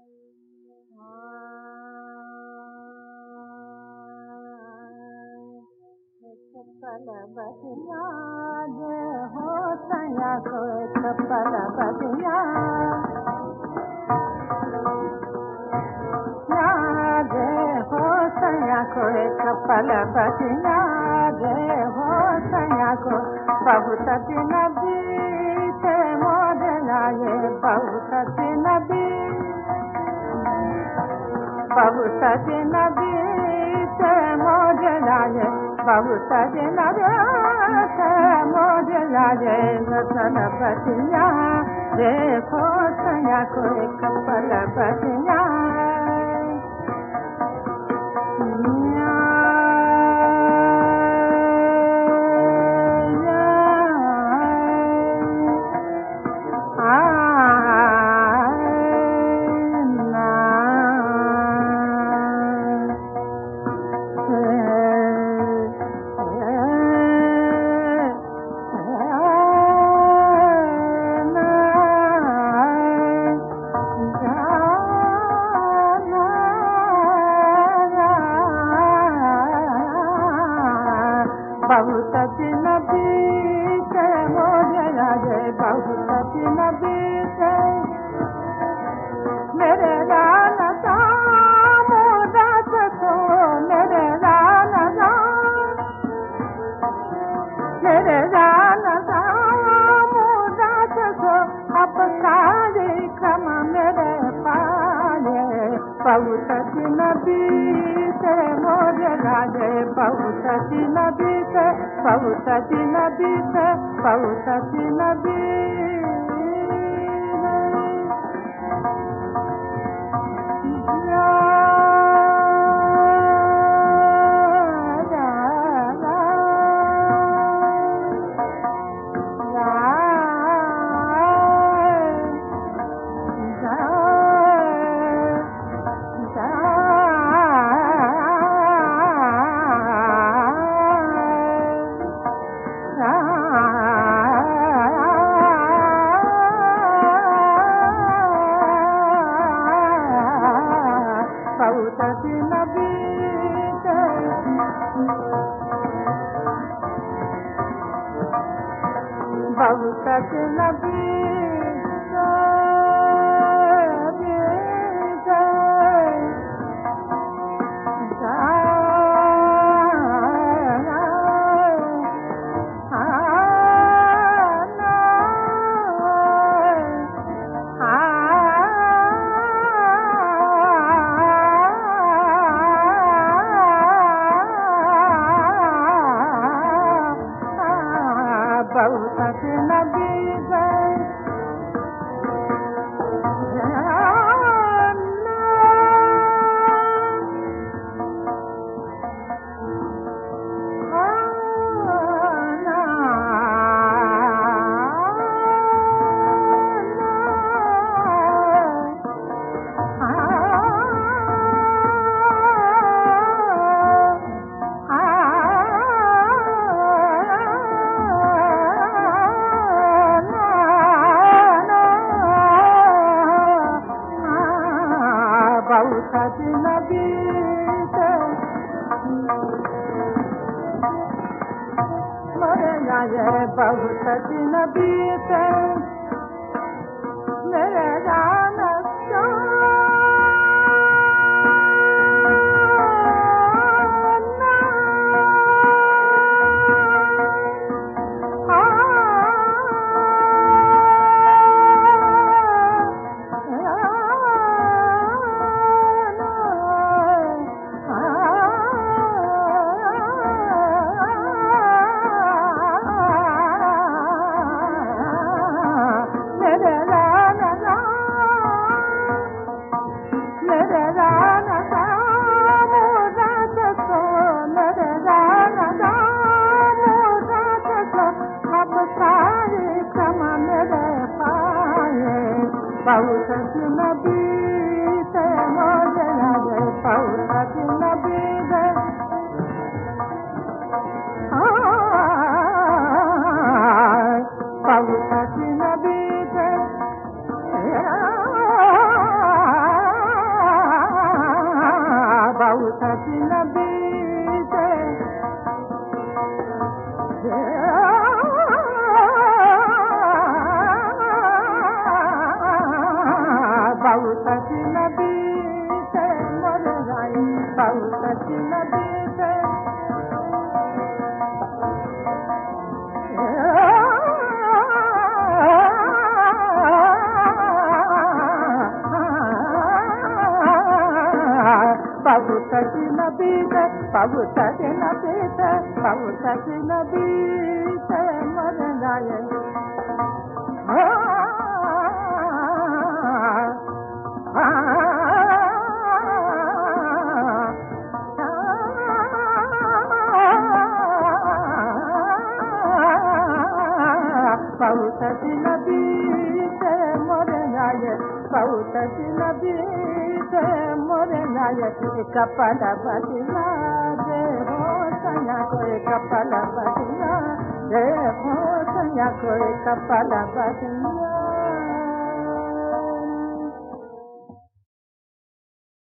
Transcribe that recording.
पल बस याद हो सया को एक पल बस याद हो सया को एक पल बस याद हो सया को बहुत दिन बीते मोर लाए बहुत दिन बीते मोर लाए बहुत दिन मोर लाए वतन बसिया देखो सया को एक पल बसिया बहुत दिन बीते मोर लाए बहुत दिन बीते मेरे रान दाम उदास को मेरे रान दाम उदास को अब कार्यक्रम मेरे पाए बहुत दिन बीते मोर लाए बहुत दिन बीते बहुत दिन बीते बहुत दिन बहुत दिन बीते बहुत दिन बीते बहुत दिन बीते बहुत दिन बीते मोर लाए बहुत दिन बीते मेरे जान बहुत दिन बीते मोर लाए बहुत दिन बीते बहुत दिन बीते सजी नबी से बाबू सजी नबी से मर जाए बाबू सजी नबी से बाबू सजी नबी से बाबू सजी नबी से बाबू सजी नबी से मर जाए बाबू सजी नबी से मर जाए बाबू सजी नबी से मर जाए कपल बदला दे हो सया कोई कपल बदला दे हो सया कोई कपल बदला